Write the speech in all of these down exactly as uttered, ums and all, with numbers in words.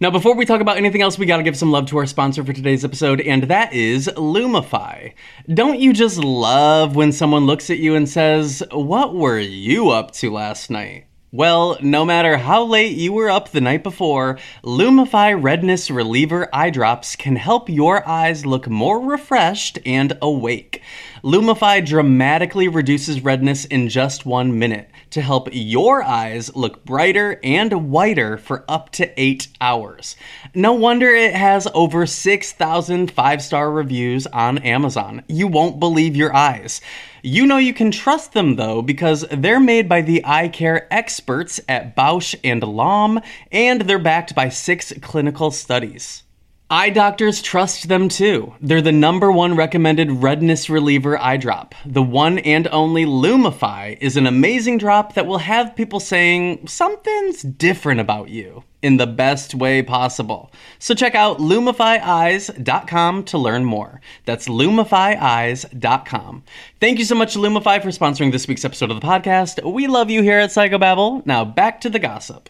Now, before we talk about anything else, we gotta give some love to our sponsor for today's episode, and that is Lumify. Don't you just love when someone looks at you and says, "What were you up to last night?" Well, no matter how late you were up the night before, Lumify Redness Reliever Eye Drops can help your eyes look more refreshed and awake. Lumify dramatically reduces redness in just one minute to help your eyes look brighter and whiter for up to eight hours. No wonder it has over six thousand five-star reviews on Amazon. You won't believe your eyes. You know you can trust them, though, because they're made by the eye care experts at Bausch and Lomb, and they're backed by six clinical studies. Eye doctors trust them, too. They're the number one recommended redness reliever eye drop. The one and only Lumify is an amazing drop that will have people saying something's different about you in the best way possible. So check out lumify eyes dot com to learn more. That's lumify eyes dot com. Thank you so much, Lumify, for sponsoring this week's episode of the podcast. We love you here at Psychobabble. Now back to the gossip.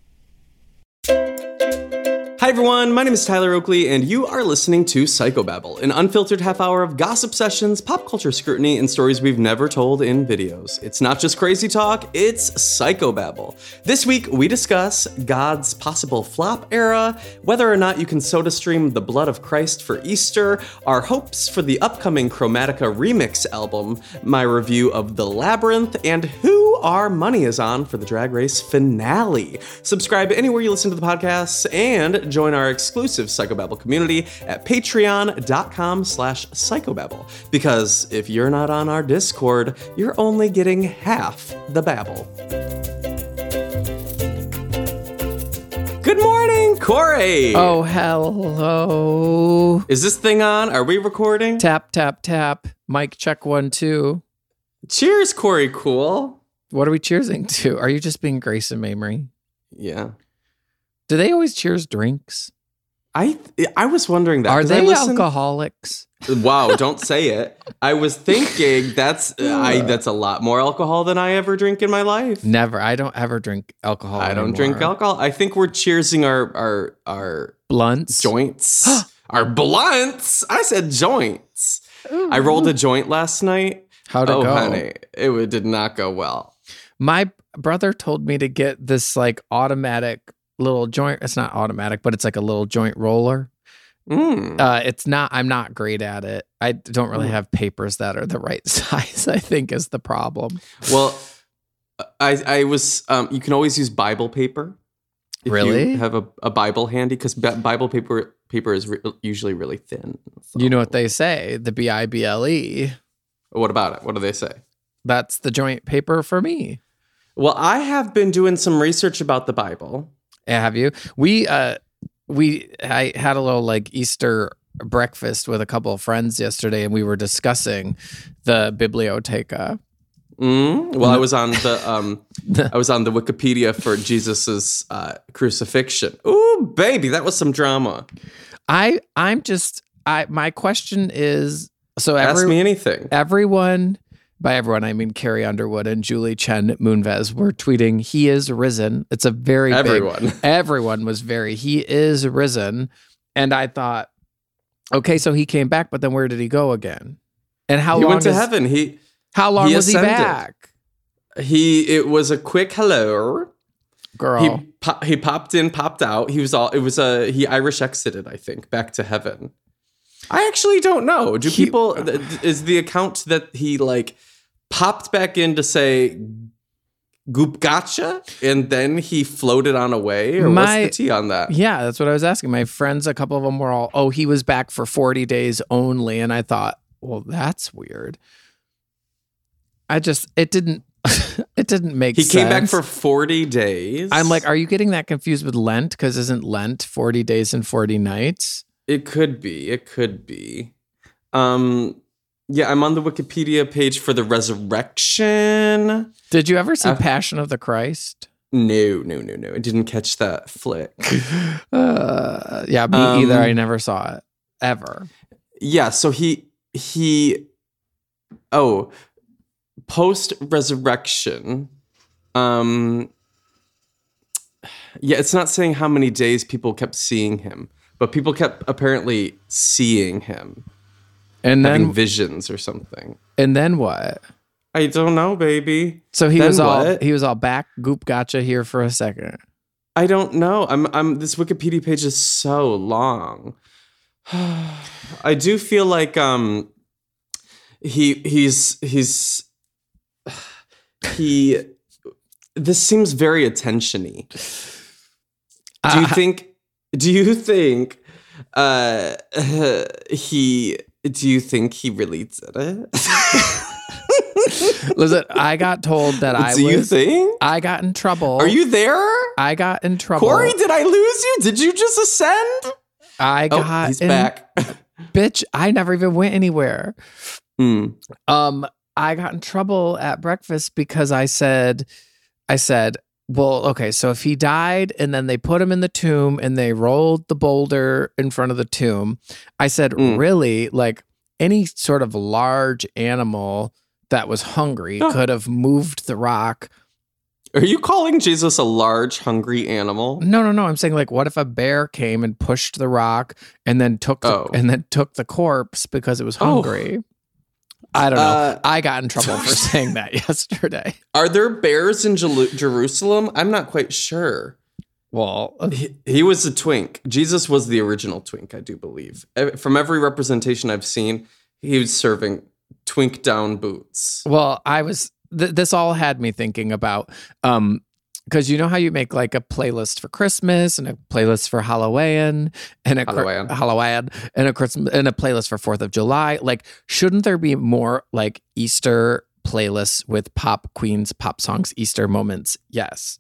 Hi everyone, my name is Tyler Oakley, and you are listening to Psychobabble, an unfiltered half hour of gossip sessions, pop culture scrutiny, and stories we've never told in videos. It's not just crazy talk, it's Psychobabble. This week, we discuss God's possible flop era, whether or not you can soda stream the blood of Christ for Easter, our hopes for the upcoming Chromatica remix album, my review of The Labyrinth, and who our money is on for the Drag Race finale. Subscribe anywhere you listen to the podcasts, and join our exclusive Psychobabble community at patreon.com slash psychobabble. Because if you're not on our Discord, you're only getting half the babble. Good morning, Corey! Oh, hello. Is this thing on? Are we recording? Tap, tap, tap. Mic check one, two. Cheers, Corey Cool. What are we cheersing to? Are you just being Grace and Mamrie? Yeah. Do they always cheers drinks? I I was wondering that. Are they listen... alcoholics? Wow, don't say it. I was thinking that's uh, I that's a lot more alcohol than I ever drink in my life. Never. I don't ever drink alcohol I don't anymore. drink alcohol. I think we're cheersing our our our blunts, joints, our blunts. I said joints. Ooh. I rolled a joint last night. How'd it oh, go? honey, it did not go well. My brother told me to get this like automatic little joint. It's not automatic, but it's like a little joint roller. Mm. Uh, it's not, I'm not great at it. I don't really have papers that are the right size, I think is the problem. Well, I I was, um, you can always use Bible paper. If really? You have a, a Bible handy, because Bible paper paper is re- usually really thin. So. You know what they say, the B I B L E. What about it? What do they say? That's the joint paper for me. Well, I have been doing some research about the Bible. Have you? We uh we I had a little like Easter breakfast with a couple of friends yesterday, and we were discussing the Biblioteca. Mm, well, I was on the um I was on the Wikipedia for Jesus's uh, crucifixion. Ooh, baby, that was some drama. I I'm just I my question is so every, ask me anything. Everyone. By everyone, I mean Carrie Underwood and Julie Chen Moonves were tweeting, "He is risen." It's a very everyone. big... Everyone was very, he is risen. And I thought, okay, so he came back, but then where did he go again? And how he long went to is, heaven. He How long he was ascended. he back? He, it was a quick hello. Girl. He, po- he popped in, popped out. He was all, it was a, he Irish exited, I think, back to heaven. I actually don't know. Do he, people, is the account that he like, popped back in to say goop gotcha and then he floated on away, or My, what's the tea on that? Yeah, that's what I was asking. My friends, a couple of them were all, oh, he was back for forty days only. And I thought, well, that's weird. I just, it didn't, it didn't make he sense. He came back for forty days. I'm like, are you getting that confused with Lent? Because isn't Lent forty days and forty nights? It could be. It could be. Um, Yeah, I'm on the Wikipedia page for the resurrection. Did you ever see uh, Passion of the Christ? No, no, no, no. I didn't catch that flick. uh, yeah, me um, either. I never saw it, ever. Yeah, so he, he, oh, post-resurrection, um, Yeah, it's not saying how many days people kept seeing him, but people kept apparently seeing him, And having then visions or something. and then what? I don't know, baby. So he Then was all what? he was all back. Goop gotcha here for a second. I don't know. I'm. I'm. This Wikipedia page is so long. I do feel like um. He he's he's he. This seems very attention-y. Do you Uh, think? Do you think? Uh, he. Do you think he really did it? Listen, I got told that I Do you was. think? I got in trouble. Are you there? I got in trouble. Corey, did I lose you? Did you just ascend? I Oh, got he's in- back. Bitch, I never even went anywhere. Mm. Um, I got in trouble at breakfast because I said, I said, well, okay, so if he died and then they put him in the tomb and they rolled the boulder in front of the tomb, I said, Mm. really, like any sort of large animal that was hungry Oh. could have moved the rock. Are you calling Jesus a large, hungry animal? No, no, no. I'm saying like, what if a bear came and pushed the rock and then took the, Oh. and then took the corpse because it was Oh. hungry? I don't know. Uh, I got in trouble for saying that yesterday. Are there bears in Jelu- Jerusalem? I'm not quite sure. Well, He, he was a twink. Jesus was the original twink, I do believe. Eh, From every representation I've seen, he was serving twink down boots. well, I was. Th- this all had me thinking about, um, because you know how you make like a playlist for Christmas and a playlist for Halloween and a Halloween. Cri- Halloween and a Christmas and a playlist for Fourth of July. Like, shouldn't there be more like Easter playlists with pop queens, pop songs, Easter moments? Yes.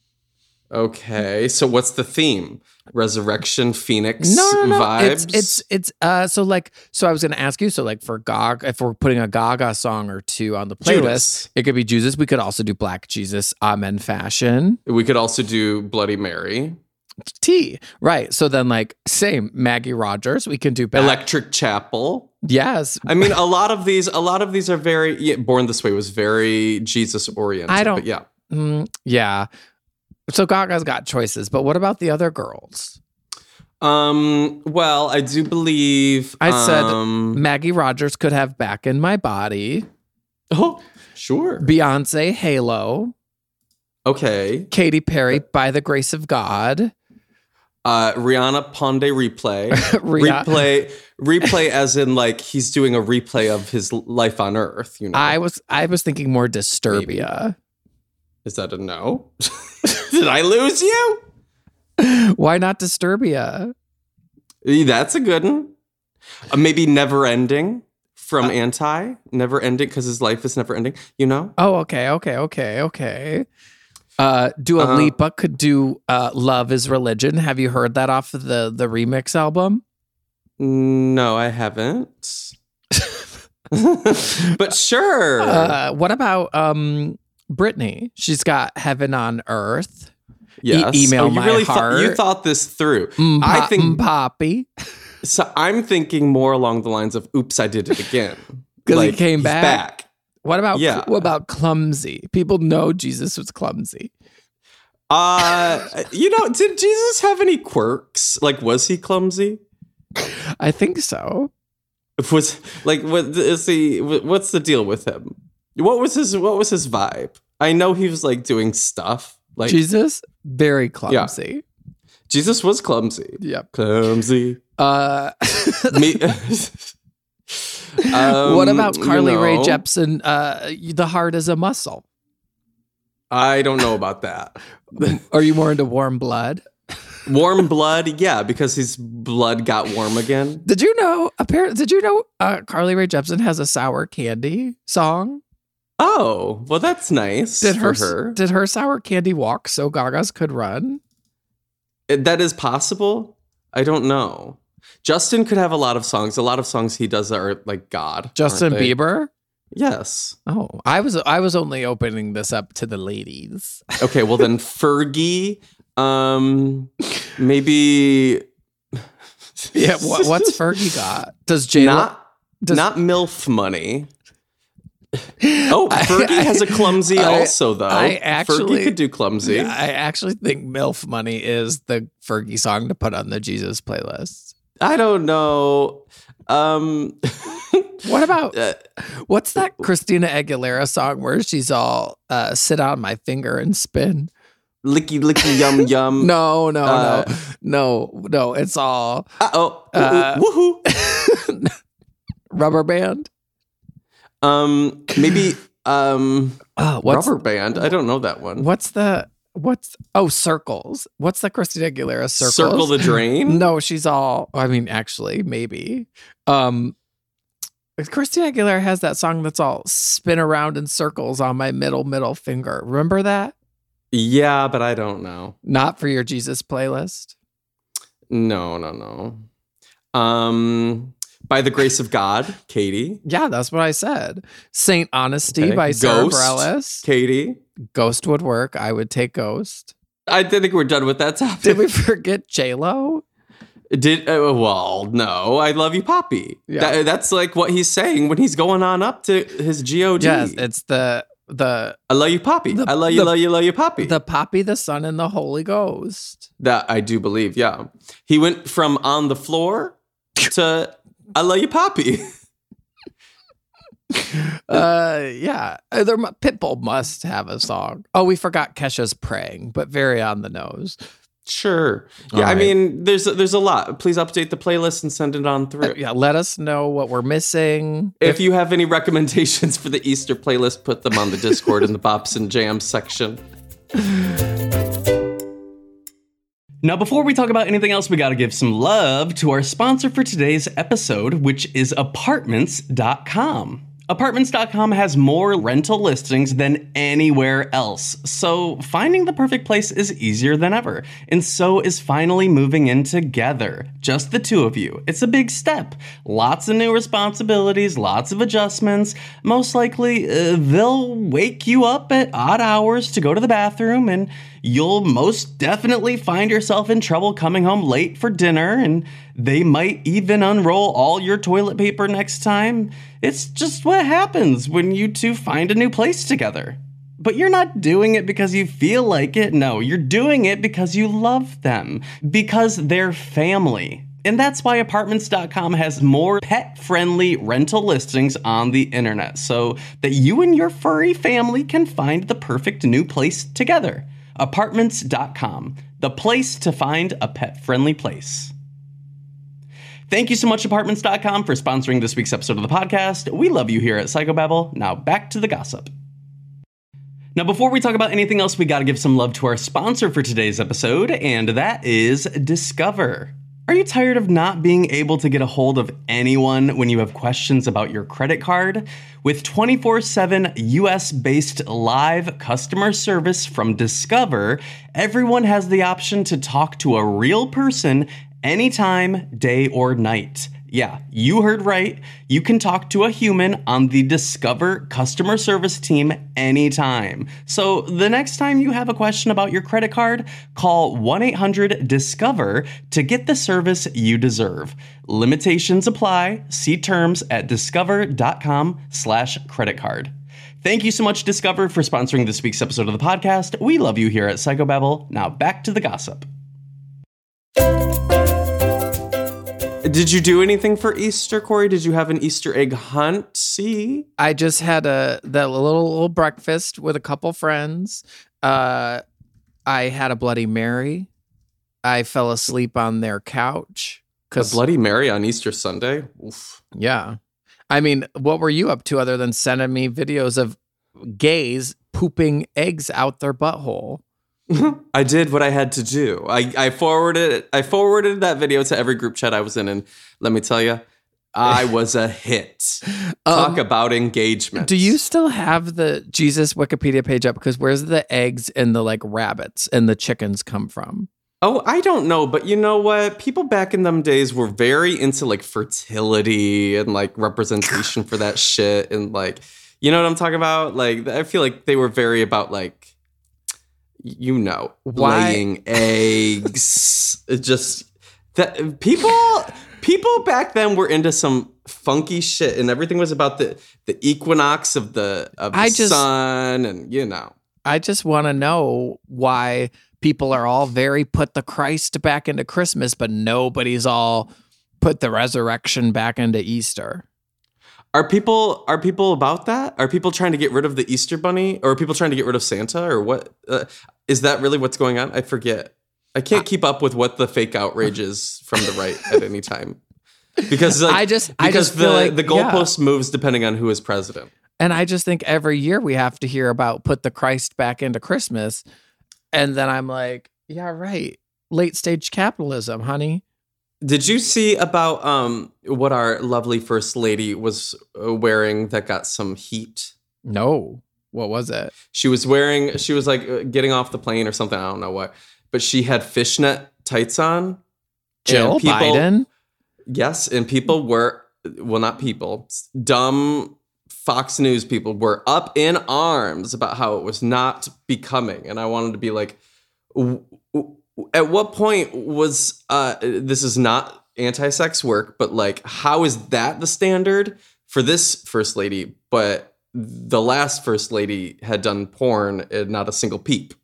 Okay, so what's the theme? Resurrection, Phoenix No, no, no. vibes? It's it's it's uh. So like, so I was going to ask you. So like for Gaga, if we're putting a Gaga song or two on the playlist, Judas. it could be Jesus. We could also do Black Jesus, Amen Fashion, We could also do Bloody Mary. T. Right. So then like same Maggie Rogers. We can do back. Electric Chapel. Yes. I mean, a lot of these, a lot of these are very. Yeah, Born This Way was very Jesus oriented. I don't- But yeah, Mm, yeah. So Gaga's got choices, but what about the other girls? Um. Well, I do believe. I said um, Maggie Rogers could have Back in My Body, Oh, sure. Beyonce, Halo, Okay. Katy Perry, By the Grace of God, Uh, Rihanna Ponde replay. Rih- replay. Replay as in like he's doing a replay of his life on Earth. You know. I was I was thinking more Disturbia. Is that a no? Did I lose you? Why not Disturbia? Eh, That's a good one. Uh, maybe Never Ending from Anti. Never Ending because his life is never ending. You know. Oh, okay, okay, okay, okay. Uh, Dua Uh, Lipa could do uh, "Love Is Religion." Have you heard that off of the the remix album? No, I haven't. But sure. Uh, what about um, Britney? She's got "Heaven on Earth." yes. email oh, you my really thought you heart. thought this through. Mm, I pa- think mm, Poppy. so. I'm thinking more along the lines of "Oops, I did it again." 'Cause he Like, came he's back. back. What about Yeah. what about clumsy? People know Jesus was clumsy. Uh, you know, did Jesus have any quirks? Like, was he clumsy? I think so. Was like, what is he? What's the deal with him? What was his? What was his vibe? I know he was like doing stuff. Like Jesus, very clumsy. Jesus was clumsy. Yep. Clumsy. Uh, Me. Um, what about Carly you know, Rae Jepsen? Uh, the heart is a muscle. I don't know about that. Are you more into warm blood? Warm blood, yeah, because his blood got warm again. Did you know? Apparently, did you know? Uh, Carly Rae Jepsen has a sour candy song. Oh, well, that's nice Did her, for her. did her sour candy walk so Gaga's could run? That is possible. I don't know. Justin could have a lot of songs. A lot of songs he does are like God. Justin aren't they? Bieber. Yes. Oh, I was I was only opening this up to the ladies. Okay, well then Fergie, um, maybe Yeah, what, what's Fergie got? Does J not does, not MILF money. Oh, Fergie I, has a clumsy I, also, though. I actually Fergie could do clumsy. I actually think MILF Money is the Fergie song to put on the Jesus playlist. I don't know. Um, what about, uh, what's that Christina Aguilera song where she's all uh, sit on my finger and spin? Licky, licky, yum, yum. No, no, uh, no, no, no. It's all. Uh-oh. Uh, Woohoo. Rubber Band. Um, maybe um, uh, what's, Rubber Band. I don't know that one. What's the what's oh Circles? What's the Christina Aguilera Circles? Circle the Drain. No, she's all. I mean, actually, maybe. Um, Christina Aguilera has that song that's all spin around in circles on my middle middle finger. Remember that? Yeah, but I don't know. Not for your Jesus playlist. No, no, no. Um, By the Grace of God, Katie. Yeah, that's what I said. Saint Honesty Okay. by Sarah Ghost, Bareilles. Katie. Ghost would work. I would take Ghost. I think we're done with that topic. Did we forget J-Lo? Did uh, well, no. I love you, Poppy. Yeah. That, that's like what he's saying when he's going on up to his G O D. Yes, it's the the I love you, Poppy. the- I love you, the- love you, love you, Poppy. the Poppy, the Son, and the Holy Ghost. That I do believe. Yeah, he went from on the floor to I love you, Poppy. Uh, yeah, Uh, there mu- Pitbull must have a song. Oh, we forgot Kesha's Praying, but very on the nose. Sure. All Yeah, I right. mean, there's there's a lot. Please update the playlist and send it on through. Uh, yeah, let us know what we're missing. If you have any recommendations for the Easter playlist, put them on the Discord in the Bops and Jams section. Now, before we talk about anything else, we got to give some love to our sponsor for today's episode, which is Apartments dot com. Apartments dot com has more rental listings than anywhere else, so finding the perfect place is easier than ever. And so is finally moving in together, just the two of you. It's a big step. Lots of new responsibilities, lots of adjustments. Most likely, uh, they'll wake you up at odd hours to go to the bathroom, and you'll most definitely find yourself in trouble coming home late for dinner, and they might even unroll all your toilet paper next time. It's just what happens when you two find a new place together. But you're not doing it because you feel like it. No, you're doing it because you love them, because they're family. And that's why Apartments dot com has more pet-friendly rental listings on the internet, so that you and your furry family can find the perfect new place together. Apartments dot com, the place to find a pet-friendly place. Thank you so much, Apartments dot com, for sponsoring this week's episode of the podcast. We love you here at Psychobabble. Now back to the gossip. Now, before we talk about anything else, we got to give some love to our sponsor for today's episode, and that is Discover. Are you tired of not being able to get a hold of anyone when you have questions about your credit card? With twenty-four seven U S-based live customer service from Discover, everyone has the option to talk to a real person anytime, day or night. Yeah, you heard right. You can talk to a human on the Discover customer service team anytime. So the next time you have a question about your credit card, call one eight hundred discover to get the service you deserve. Limitations apply. See terms at discover.com slash credit card. Thank you so much, Discover, for sponsoring this week's episode of the podcast. We love you here at Psychobabble. Now back to the gossip. Did you do anything for Easter, Corey? Did you have an Easter egg hunt? See? I just had a that little little breakfast with a couple friends. Uh, I had a Bloody Mary. I fell asleep on their couch. A Bloody Mary on Easter Sunday? Oof. Yeah. I mean, what were you up to other than sending me videos of gays pooping eggs out their butthole? I did what I had to do. I, I forwarded I forwarded that video to every group chat I was in, and let me tell you, I was a hit. Talk Um, about engagement. Do you still have the Jesus Wikipedia page up? Because where's the eggs and the like rabbits and the chickens come from? Oh, I don't know, but you know what? People back in them days were very into like fertility and like representation for that shit, and like, you know what I'm talking about? Like, I feel like they were very about like, you know, Why- laying eggs. It just that people People back then were into some funky shit, and everything was about the, the equinox of the of the I just- sun, and you know. I just want to know why people are all very put the Christ back into Christmas, but nobody's all put the resurrection back into Easter. Are people are people about that? Are people trying to get rid of the Easter bunny, or are people trying to get rid of Santa, or what? Uh, is that really what's going on? I forget. I can't keep up with what the fake outrage is from the right at any time, because like, I just- because I just the feel like- the goalpost moves depending on who is president. And I just think every year we have to hear about put the Christ back into Christmas. And then I'm like, yeah, right. Late stage capitalism, honey. Did you see about um what our lovely first lady was uh, wearing that got some heat? No. What was it? She was wearing, she was like uh, getting off the plane or something. I don't know what, but she had fishnet tights on. Jill and people- Biden? Yes, and people were, well, not people, dumb Fox News people were up in arms about how it was not becoming. And I wanted to be like, w- w- at what point was, uh, this is not anti-sex work, but like, how is that the standard for this first lady? But the last first lady had done porn and not a single peep.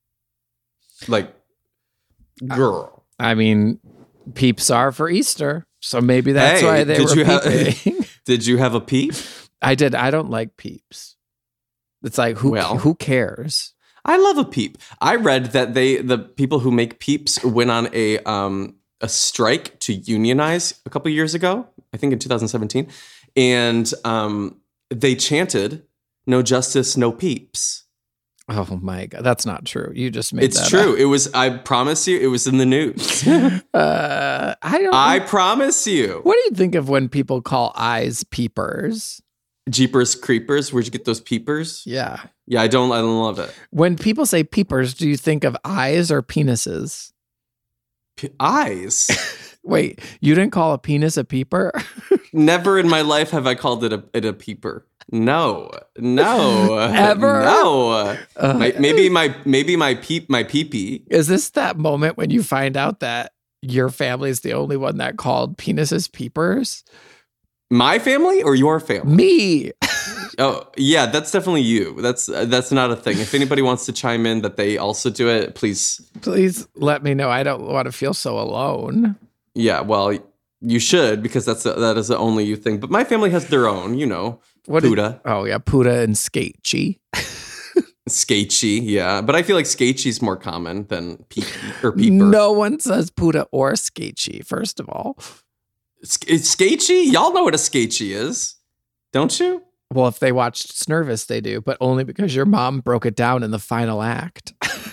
Like, girl. I mean, peeps are for Easter. So maybe that's Hey, why they did were you have- peeping. Did you have a peep? I did. I don't like peeps. It's like, who Well. who cares? I love a peep. I read that they, the people who make peeps, went on a um a strike to unionize a couple years ago. I think in two thousand seventeen, and um they chanted "No justice, no peeps." Oh my God. That's not true. You just made It's that true. It was. I promise you, it was in the news. up. Uh, I don't I promise you. What do you think of when people call eyes peepers? Jeepers creepers. Where'd you get those peepers? Yeah. Yeah, I don't. I don't love it. When people say peepers, do you think of eyes or penises? P- eyes. Wait, you didn't call a penis a peeper? Never in my life have I called it a it a peeper. No, no, Ever? no. Uh, My, maybe my maybe my peep my peepee. Is this that moment when you find out that your family is the only one that called penises peepers? My family or your family? Me. Oh yeah, that's definitely you. That's that's not a thing. If anybody wants to chime in that they also do it, please. Please let me know. I don't want to feel so alone. Yeah, well, you should, because that's the, that is the only you thing. But my family has their own, you know, What did- Puda, oh yeah, Puda and Skatechy. Skatechy. Yeah, but I feel like Skatechy's more common than peepee or peeper. No one says Puda or Skatechy, first of all. Sk- Skatechy? Y'all know what a Skatechy is, don't you? Well, if they watched Snervous, they do, but only because your mom broke it down in the final act.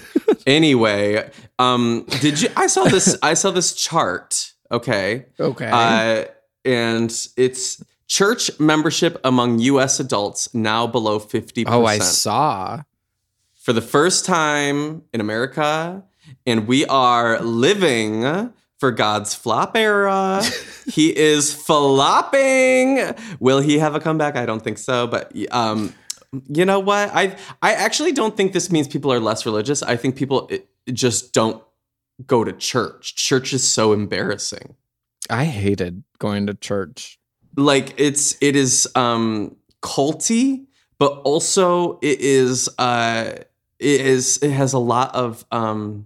Anyway, um, did you? I saw this. I saw this chart. Okay, Okay. uh, and it's church membership among U S adults now below fifty percent. oh, I saw. For the first time in America, and we are living for God's flop era. He is flopping. Will he have a comeback? I don't think so. But um, you know what? I I actually don't think this means people are less religious. I think people it, just don't go to church. Church is so embarrassing. I hated going to church. Like it's it is um, culty, but also it is uh, it is it has a lot of um,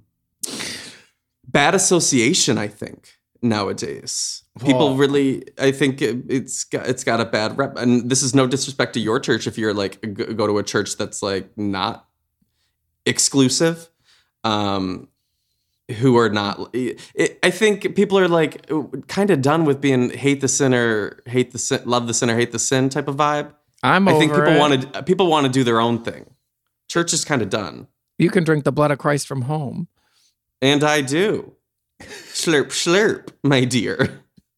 bad association, I think, nowadays. People Well- really, I think it, it's got it's got a bad rep. And this is no disrespect to your church if you're like go, go to a church that's like not exclusive, um, who are not. It, I think people are like kind of done with being hate the sinner, hate the sin, love the sinner, hate the sin type of vibe. I'm I over think people it. want to people want to do their own thing. Church is kind of done. You can drink the blood of Christ from home. And I do. Slurp, slurp, my dear.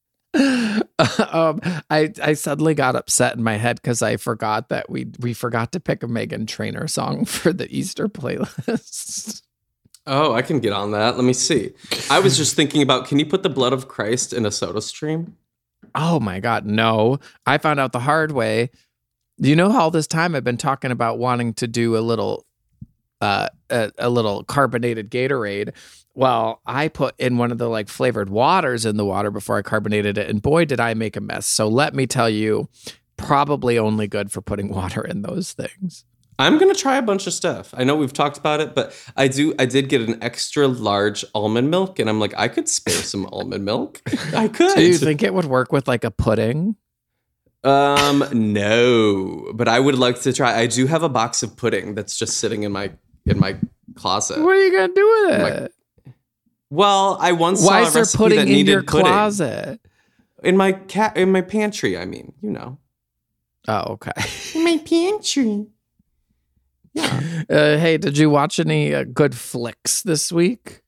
um, I I suddenly got upset in my head because I forgot that we we forgot to pick a Meghan Trainor song for the Easter playlist. Oh, I can get on that. Let me see. I was just thinking about, can you put the blood of Christ in a soda stream? Oh my God, no! I found out the hard way. Do you know how all this time I've been talking about wanting to do a little, uh, a, a little carbonated Gatorade? Well, I put in one of the like flavored waters in the water before I carbonated it, and boy, did I make a mess. So let me tell you, probably only good for putting water in those things. I'm gonna try a bunch of stuff. I know we've talked about it, but I do. I did get an extra large almond milk, and I'm like, I could spare some almond milk. I could. Do you think it would work with like a pudding? Um, no, but I would like to try. I do have a box of pudding that's just sitting in my in my closet. What are you gonna do with it? My, well, I once Why saw is a there recipe pudding that in needed your pudding. closet? In my cat in my pantry. I mean, you know. Oh, okay. In my pantry. Yeah. Uh, hey, did you watch any uh, good flicks this week?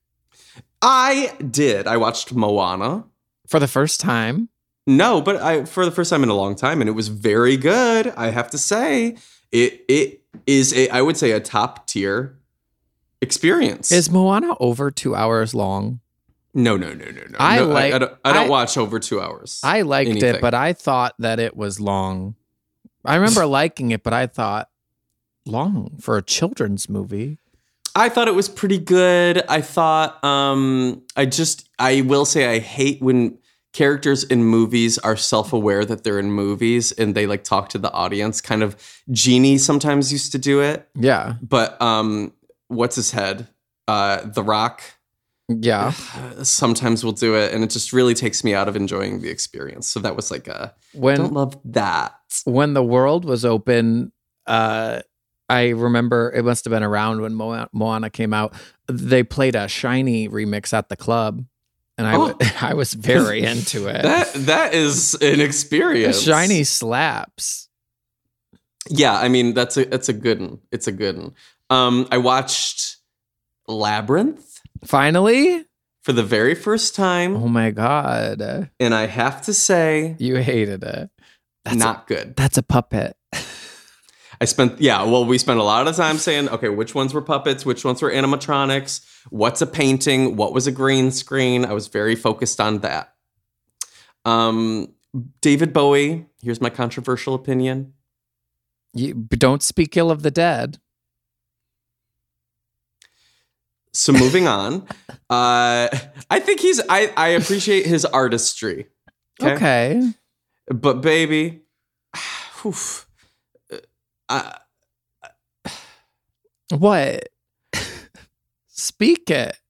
I did. I watched Moana. For the first time? No, but I for the first time in a long time, and it was very good. I have to say, it it is a I would say a top tier experience. Is Moana over two hours long? No, no, no, no, no. I no, like- I, I don't, I don't I- watch over two hours. I liked anything. it, but I thought that it was long. I remember liking it, but I thought long for a children's movie. I thought it was pretty good. I thought, um, I just, I will say, I hate when characters in movies are self-aware that they're in movies and they like talk to the audience. Kind of Genie sometimes used to do it, Yeah. but um, what's his head? Uh, The Rock. Yeah. Sometimes will do it, and it just really takes me out of enjoying the experience. So that was like a When don't love that. when the world was open, uh, I remember it must have been around when Mo- Moana came out. They played a Shiny remix at the club, and I, Oh. w- I was very into it. That that is an experience. Shiny slaps. Yeah, I mean that's a that's a good one. It's a good one. Um, I watched Labyrinth Finally? for the very first time, Oh my God. and I have to say, You hated it. That's not a, good. That's a puppet. I spent yeah, well, we spent a lot of time saying, okay, which ones were puppets, which ones were animatronics, what's a painting, what was a green screen. I was very focused on that. Um, David Bowie. Here's my controversial opinion. You but don't speak ill of the dead. So moving on, uh, I think he's. I, I appreciate his artistry. Okay. But baby, oof, uh, What? Speak it.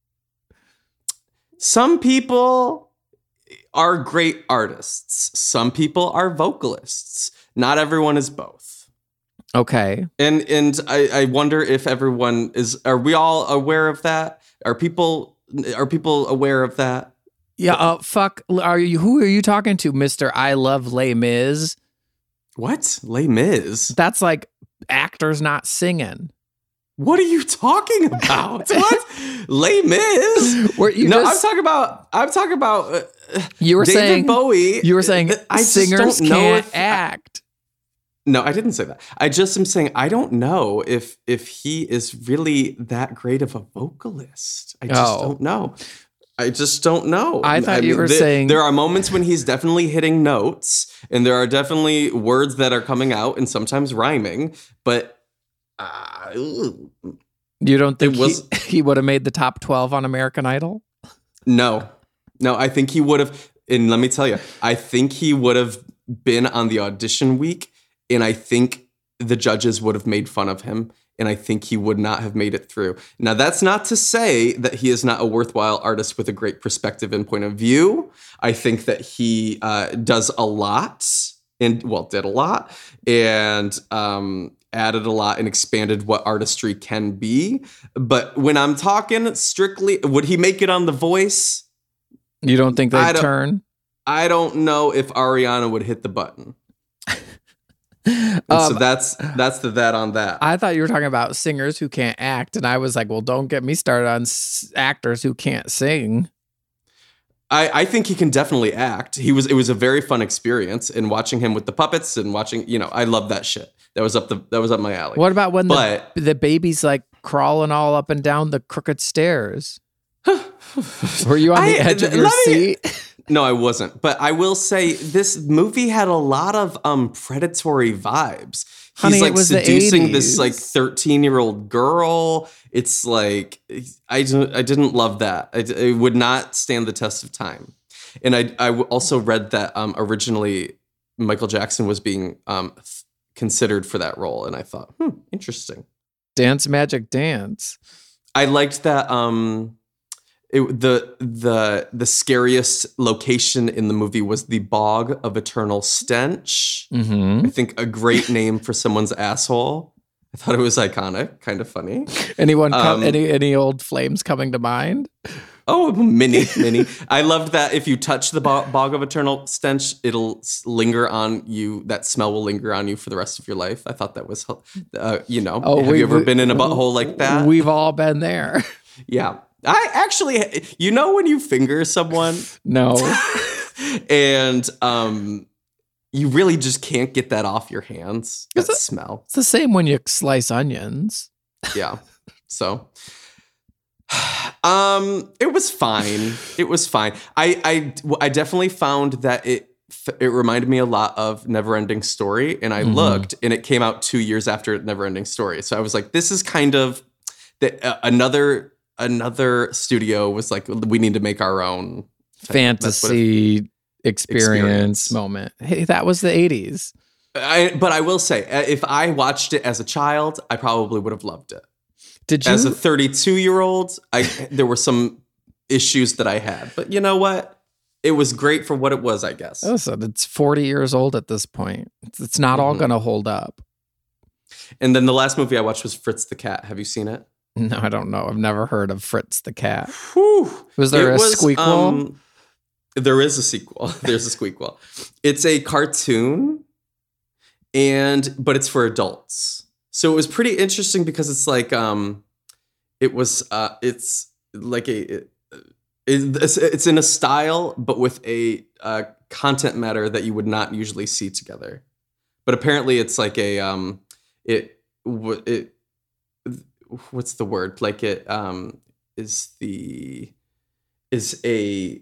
some people are great artists. Some people are vocalists. Not everyone is both. Okay. And and I, I wonder if everyone is. Are we all aware of that? Are people are people aware of that? Yeah. Uh, fuck. Are you? Who are you talking to, Mister I Love Les Mis? What? Les Mis? That's like actors not singing. What are you talking about? What? Les Mis? Were you no, just- I'm talking about. I'm talking about. Uh, You were David saying Bowie. You were saying I just singers don't know can't if- act. No, I didn't say that. I just am saying I don't know if if he is really that great of a vocalist. I just Oh. don't know. I just don't know. I thought you were there, saying- there are moments when he's definitely hitting notes, and there are definitely words that are coming out and sometimes rhyming. But uh, ooh, You don't think It was- he, he would have made the top twelve on American Idol? no, no, I think he would have. And let me tell you, I think he would have been on the audition week. And I think the judges would have made fun of him. And I think he would not have made it through. Now, that's not to say that he is not a worthwhile artist with a great perspective and point of view. I think that he uh, does a lot and, well, did a lot and um, added a lot and expanded what artistry can be. But when I'm talking strictly, would he make it on The Voice? You don't think I they'd don't- turn? I don't know if Ariana would hit the button. And so Um, that's that's the that on that. I thought you were talking about singers who can't act, and I was like, well, don't get me started on s- actors who can't sing. I, I think he can definitely act. He was it was a very fun experience, and watching him with the puppets and watching, you know, I love that shit. That was up the that was up my alley. What about when But- the, the baby's like crawling all up and down the crooked stairs? Were you on the I- edge of your let me- seat? No, I wasn't. But I will say this movie had a lot of um predatory vibes. Honey, he's it like was the seducing this eighties. like thirteen year old girl. It's like I didn't I didn't love that. I, it would not stand the test of time. And I I also read that um, originally Michael Jackson was being um, th- considered for that role, and I thought, hmm, interesting. Dance Magic Dance. I liked that. Um, it, the the the scariest location in the movie was the Bog of Eternal Stench. Mm-hmm. I think a great name for someone's asshole. I thought it was iconic, kind of funny. Anyone? Com- Um, any any old flames coming to mind? Oh, mini, mini. I loved that if you touch the bo- Bog of Eternal Stench, it'll s- linger on you. That smell will linger on you for the rest of your life. I thought that was, uh, you know, Oh, have we- you ever we- been in a butthole like that? We've all been there. Yeah. I actually, you know, when you finger someone No. and um, you really just can't get that off your hands, that Is it- smell. It's the same when you slice onions. Yeah. So, um, it was fine. It was fine. I, I, I definitely found that it, it reminded me a lot of Neverending Story. And I Mhm. looked and it came out two years after Neverending Story. So I was like, this is kind of that uh, another, another studio was like, we need to make our own Fantasy experience, Experience. moment. Hey, that was the eighties. I, but I will say, uh, if I watched it as a child, I probably would have loved it. Did you? As a thirty-two year old, I there were some issues that I had, but you know what? It was great for what it was, I guess. Listen, it's forty years old at this point. It's, it's not all Mhm. going to hold up. And then the last movie I watched was Fritz the Cat. Have you seen it? No, I don't know. I've never heard of Fritz the Cat. Whew. Was there It a was, squeakquel? um, there is a sequel. There's a squeakquel. It's a cartoon, and but it's for adults. So it was pretty interesting because it's like um, it was uh, it's like a it, it's, it's in a style, but with a uh, content matter that you would not usually see together. But apparently, it's like a um, it w- it what's the word? Like it um is the is a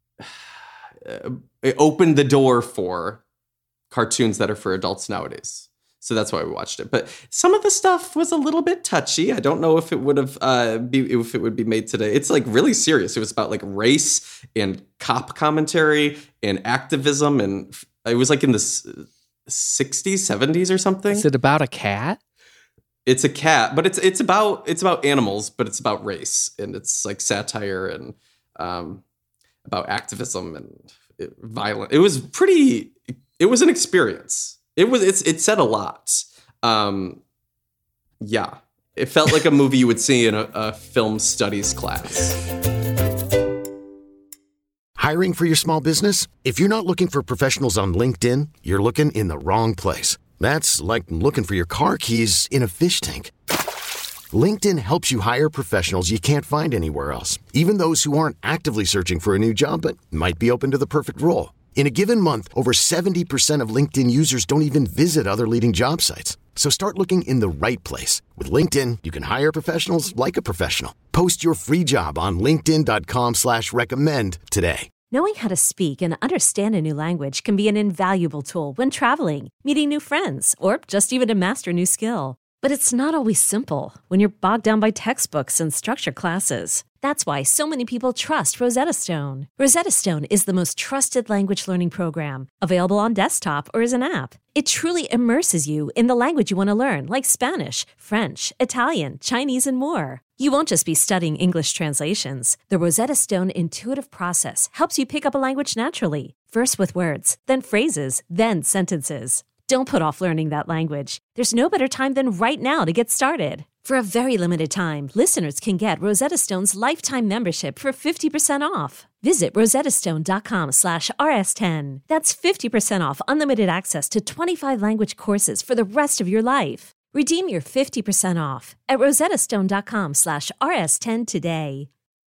uh, it opened the door for cartoons that are for adults nowadays. So that's why we watched it. But some of the stuff was a little bit touchy. I don't know if it would have uh, be if it would be made today. It's like really serious. It was about like race and cop commentary and activism, and it was like in the sixties, seventies or something. Is it about a cat? It's a cat, but it's it's about it's about animals, but it's about race, and it's like satire and um, about activism and it, violent. It was pretty. It was an experience. It was it's it said a lot. Um, yeah, it felt like a movie you would see in a, a film studies class. Hiring for your small business? If you're not looking for professionals on LinkedIn, you're looking in the wrong place. That's like looking for your car keys in a fish tank. LinkedIn helps you hire professionals you can't find anywhere else, even those who aren't actively searching for a new job but might be open to the perfect role. In a given month, over seventy percent of LinkedIn users don't even visit other leading job sites. So start looking in the right place. With LinkedIn, you can hire professionals like a professional. Post your free job on linkedin dot com slash recommend today. Knowing how to speak and understand a new language can be an invaluable tool when traveling, meeting new friends, or just even to master a new skill. But it's not always simple when you're bogged down by textbooks and structured classes. That's why so many people trust Rosetta Stone. Rosetta Stone is the most trusted language learning program, available on desktop or as an app. It truly immerses you in the language you want to learn, like Spanish, French, Italian, Chinese, and more. You won't just be studying English translations. The Rosetta Stone intuitive process helps you pick up a language naturally, first with words, then phrases, then sentences. Don't put off learning that language. There's no better time than right now to get started. For a very limited time, listeners can get Rosetta Stone's lifetime membership for fifty percent off. Visit rosettastone.com slash rs10. That's fifty percent off unlimited access to twenty-five language courses for the rest of your life. Redeem your fifty percent off at rosettastone.com slash rs10 today.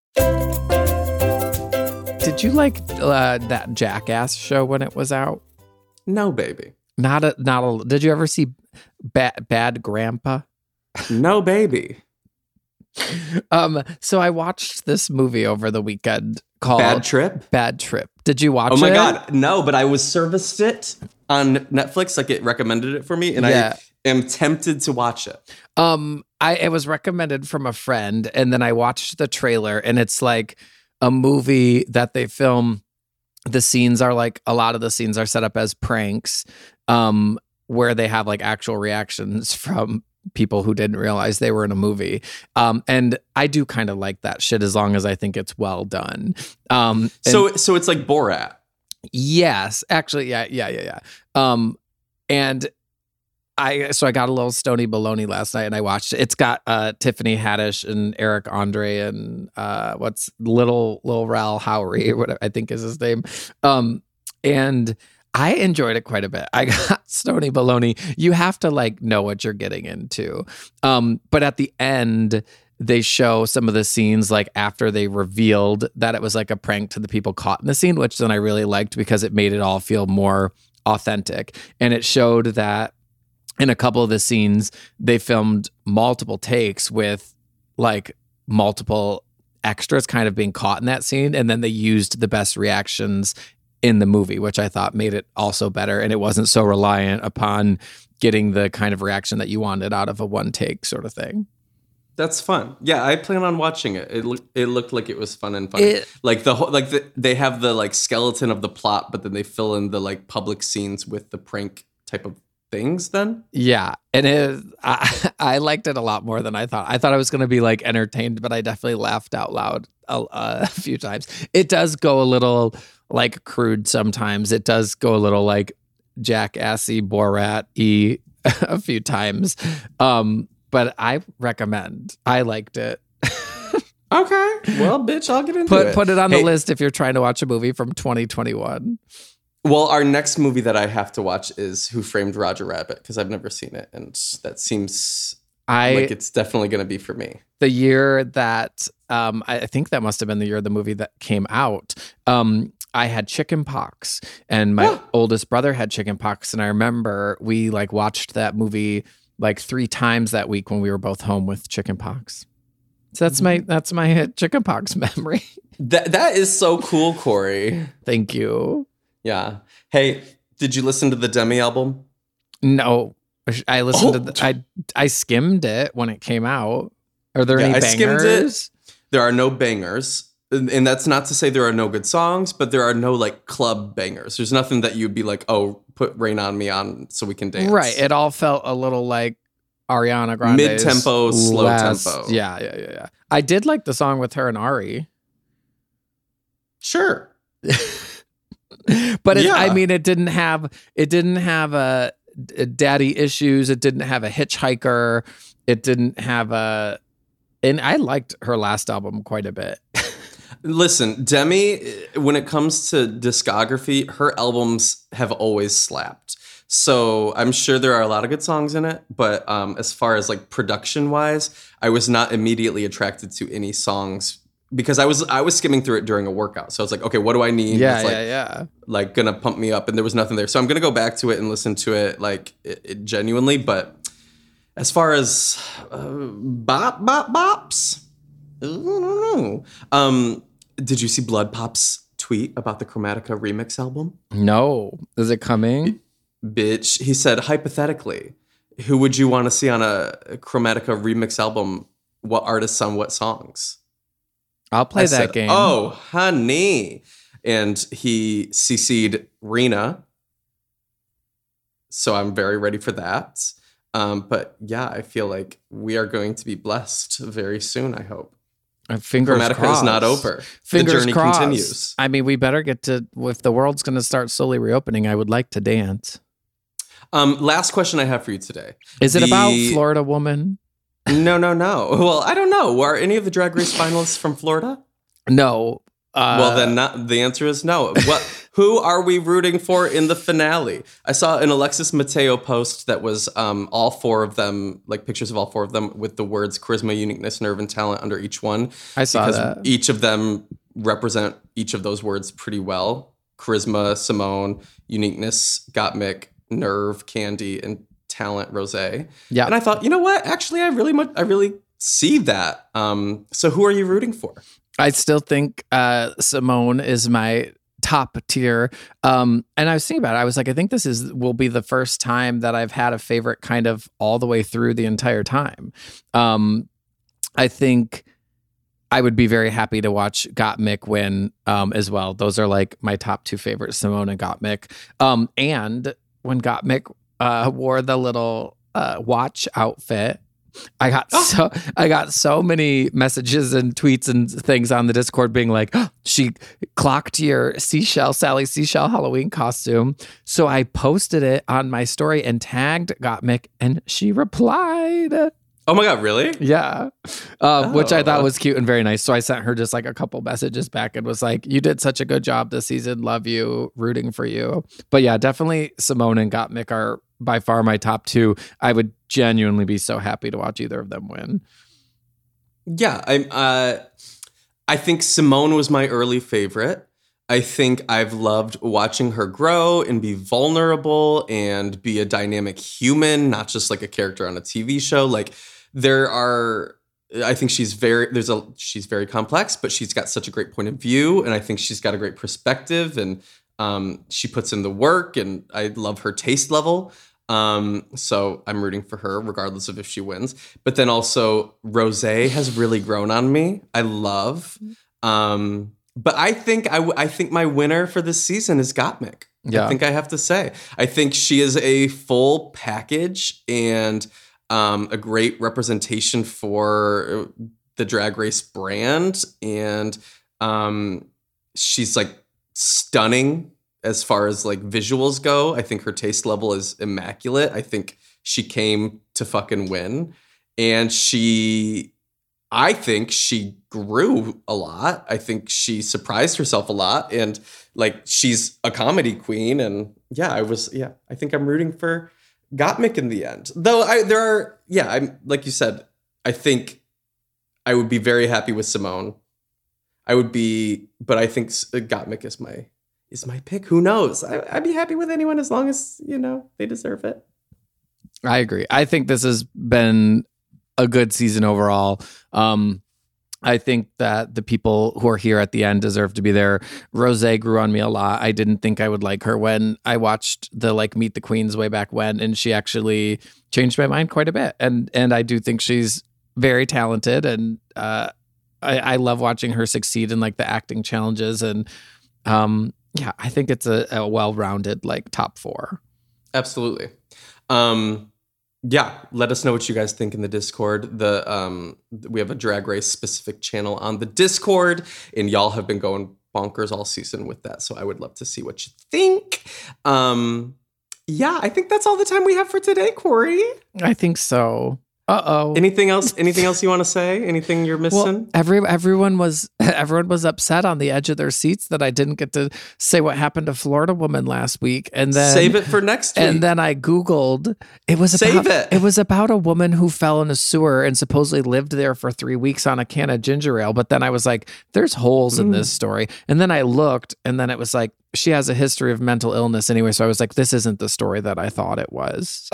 Did you like uh, that Jackass show when it was out? No, baby. Not a, not a. Did you ever see Bad, Bad Grandpa? No, baby. Um. So I watched this movie over the weekend called Bad Trip? Bad Trip. Did you watch it? Oh my God. No, but I was serviced it on Netflix. Like it recommended it for me. And Yeah. am tempted to watch it. Um, I it was recommended from a friend, and then I watched the trailer, and it's like a movie that they film. The scenes are like a lot of the scenes are set up as pranks, um, where they have like actual reactions from people who didn't realize they were in a movie. Um, and I do kind of like that shit as long as I think it's well done. Um, so so it's like Borat. Yes, actually, yeah, yeah, yeah, yeah. Um, and I so I got a little Stony Baloney last night and I watched it. It's got uh, Tiffany Haddish and Eric Andre and uh, what's little little Ral Howery or whatever I think is his name. Um, and I enjoyed it quite a bit. I got Stony Baloney. You have to like know what you're getting into. Um, but at the end, they show some of the scenes like after they revealed that it was like a prank to the people caught in the scene, which then I really liked because it made it all feel more authentic. And it showed that in a couple of the scenes, they filmed multiple takes with like multiple extras kind of being caught in that scene. And then they used the best reactions in the movie, which I thought made it also better. And it wasn't so reliant upon getting the kind of reaction that you wanted out of a one take sort of thing. That's fun. Yeah, I plan on watching it. It looked it looked like it was fun and funny. It, like the whole like the, they have the like skeleton of the plot, but then they fill in the like public scenes with the prank type of things then. Yeah. And it I, I liked it a lot more than I thought. I thought I was going to be like entertained, but I definitely laughed out loud a, a few times. It does go a little like crude sometimes. It does go a little like jackassy Borat-y a few times. Um, but I recommend. I liked it. Okay. Well, bitch, I'll get into put, it. Put it on hey, the list if you're trying to watch a movie from twenty twenty-one. Well, our next movie that I have to watch is Who Framed Roger Rabbit, because I've never seen it. And that seems I, like it's definitely going to be for me. The year that, um, I think that must have been the year the movie that came out. Um, I had chicken pox and my oldest brother had chicken pox. And I remember we like watched that movie like three times that week when we were both home with chicken pox. So that's my, that's my chicken pox memory. That That is so cool, Corey. Thank you. Yeah. Hey, did you listen to the Demi album? No, I listened Oh. to the, I, I skimmed it when it came out. Are there Yeah, any I bangers? skimmed it. There are no bangers. And and that's not to say there are no good songs, but there are no like club bangers. There's nothing that you'd be like, oh, put Rain on Me on so we can dance. Right. It all felt a little like Ariana Grande. Mid-tempo, slow tempo. Yeah, yeah, yeah, yeah. I did like the song with her and Ari. Sure. But it, Yeah. I mean, it didn't have it didn't have a, a daddy issues. It didn't have a hitchhiker. It didn't have a. And I liked her last album quite a bit. Listen, Demi, when it comes to discography, her albums have always slapped. So I'm sure there are a lot of good songs in it, but um, as far as like production wise, I was not immediately attracted to any songs because I was I was skimming through it during a workout. So I was like, okay, what do I need? Yeah, that's, like, yeah, yeah. like gonna pump me up, and there was nothing there. So I'm gonna go back to it and listen to it like it, it genuinely. But as far as uh, bop bop bops, I don't know. Um, did you see Blood Pop's tweet about the Chromatica remix album? No, is it coming? Bitch, he said hypothetically, who would you want to see on a Chromatica remix album? What artists on what songs? I'll play I that said, game. Oh, honey. And he C C'd Rena. So I'm very ready for that. Um, but yeah, I feel like we are going to be blessed very soon, I hope. Uh, Fingers Chromatica crossed. is not over. Fingers the journey crossed. continues. I mean, we better get to, if the world's going to start slowly reopening, I would like to dance. Um, last question I have for you today. Is it The- about Florida woman? No, no, no. Well, I don't know. Are any of the Drag Race finalists from Florida? No. Uh, Well, then not, the answer is no. What? Who are we rooting for in the finale? I saw an Alexis Mateo post that was um, all four of them, like pictures of all four of them with the words charisma, uniqueness, nerve, and talent under each one. I saw because that. each of them represent each of those words pretty well. Charisma, Simone, uniqueness, Gottmik, nerve, Candy, and talent, Rosé. Yeah. And I thought, you know what? Actually, I really much, I really see that. Um, so who are you rooting for? I still think uh, Simone is my top tier. Um, and I was thinking about it. I was like, I think this is will be the first time that I've had a favorite kind of all the way through the entire time. Um, I think I would be very happy to watch Gottmik win um, as well. Those are like my top two favorites, Simone and Gottmik. Um, and when Gottmik uh, wore the little uh, watch outfit, I got oh. so I got so many messages and tweets and things on the Discord being like, oh, she clocked your seashell, Sally Seashell Halloween costume. So I posted it on my story and tagged Gottmik, and she replied. Oh my God, really? Yeah. Uh, oh. Which I thought was cute and very nice. So I sent her just like a couple messages back and was like, you did such a good job this season. Love you. Rooting for you. But yeah, definitely Simone and Gottmik are by far my top two. I would genuinely be so happy to watch either of them win. Yeah. I'm, uh, I think Simone was my early favorite. I think I've loved watching her grow and be vulnerable and be a dynamic human, not just like a character on a T V show. Like, there are, I think she's very, there's a, she's very complex, but she's got such a great point of view. And I think she's got a great perspective, and um, she puts in the work, and I love her taste level. Um, so I'm rooting for her regardless of if she wins. But then also Rosé has really grown on me. I love, um, but I think, I, w- I think my winner for this season is Gottmik. Yeah. I think I have to say, I think she is a full package and Um, a great representation for the Drag Race brand. And um, she's like stunning as far as like visuals go. I think her taste level is immaculate. I think she came to fucking win. And she, I think she grew a lot. I think she surprised herself a lot. And like, she's a comedy queen. And yeah, I was, yeah, I think I'm rooting for Gottmik in the end. Though I there are, yeah, I'm like you said, I think I would be very happy with Simone. I would be, but I think Gottmik is my is my pick. Who knows? I, I'd be happy with anyone as long as, you know, they deserve it. I agree. I think this has been a good season overall. Um, I think that the people who are here at the end deserve to be there. Rosé grew on me a lot. I didn't think I would like her when I watched the like Meet the Queens way back when, and she actually changed my mind quite a bit. And and I do think she's very talented, and uh, I, I love watching her succeed in like the acting challenges. And um, yeah, I think it's a, a well-rounded like top four. Absolutely. Um, Yeah, let us know what you guys think in the Discord. The um, we have a Drag Race specific channel on the Discord, and y'all have been going bonkers all season with that. So I would love to see what you think. Um, yeah, I think that's all the time we have for today, Corey. I think so. Uh-oh. Anything else? Anything else you want to say? Anything you're missing? Well, every everyone was everyone was upset on the edge of their seats that I didn't get to say what happened to Florida Woman last week, and then save it for next week. And then I Googled. It was save about, it. It was about a woman who fell in a sewer and supposedly lived there for three weeks on a can of ginger ale. But then I was like, "There's holes in mm. this story." And then I looked, and then it was like she has a history of mental illness anyway. So I was like, "This isn't the story that I thought it was."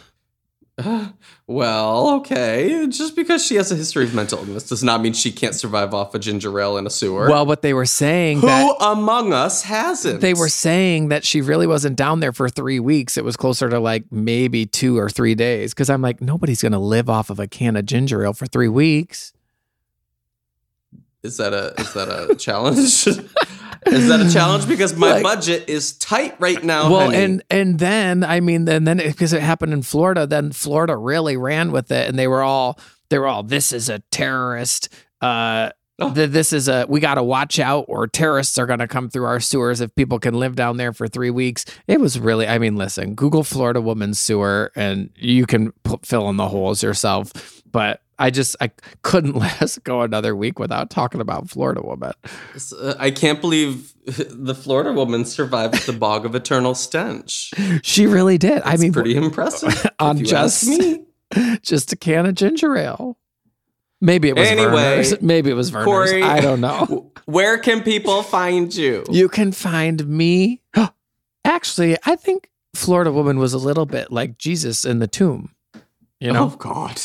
Well, okay. Just because she has a history of mental illness does not mean she can't survive off a ginger ale in a sewer. Well, but they were saying Who that... Who among us hasn't? They were saying that she really wasn't down there for three weeks. It was closer to like maybe two or three days. Because I'm like, nobody's going to live off of a can of ginger ale for three weeks. Is that a is that a challenge? Is that a challenge? Because my like, budget is tight right now. Well, honey. and and then I mean, and then because it, it happened in Florida, then Florida really ran with it, and they were all they were all this is a terrorist. Uh, oh. th- this is a we got to watch out, or terrorists are going to come through our sewers if people can live down there for three weeks. It was really, I mean, listen, Google Florida Woman's sewer, and you can p- fill in the holes yourself, but. I just, I couldn't let us go another week without talking about Florida Woman. Uh, I can't believe the Florida Woman survived the bog of eternal stench. She really did. It's I mean, pretty impressive. On just me, just a can of ginger ale. Maybe it was anyway, Verner's. Maybe it was Verner's. Corey, I don't know. Where can people find you? You can find me. Actually, I think Florida Woman was a little bit like Jesus in the tomb. You know? Oh, God.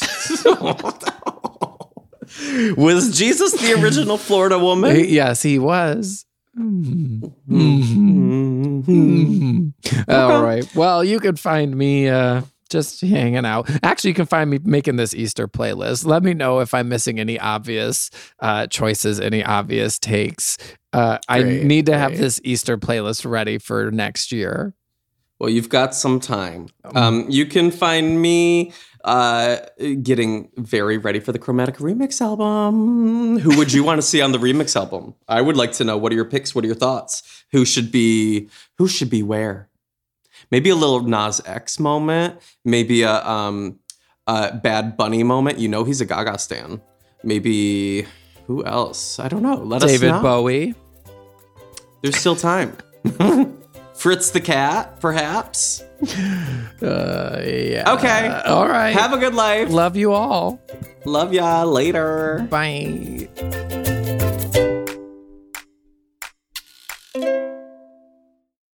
Was Jesus the original Florida woman? He, yes, he was. All right. Well, you can find me uh, just hanging out. Actually, you can find me making this Easter playlist. Let me know if I'm missing any obvious uh, choices, any obvious takes. Uh, I Great, need to have great. this Easter playlist ready for next year. Well, you've got some time. Um, you can find me uh, getting very ready for the Chromatic Remix album. Who would you want to see on the remix album? I would like to know. What are your picks? What are your thoughts? Who should be who should be where? Maybe a little Nas X moment. Maybe a, um, a Bad Bunny moment. You know he's a Gaga stan. Maybe who else? I don't know. Let David us know. Bowie. There's still time. Fritz the Cat, perhaps. Uh, yeah. Okay. All right. Have a good life. Love you all. Love ya. Later. Bye.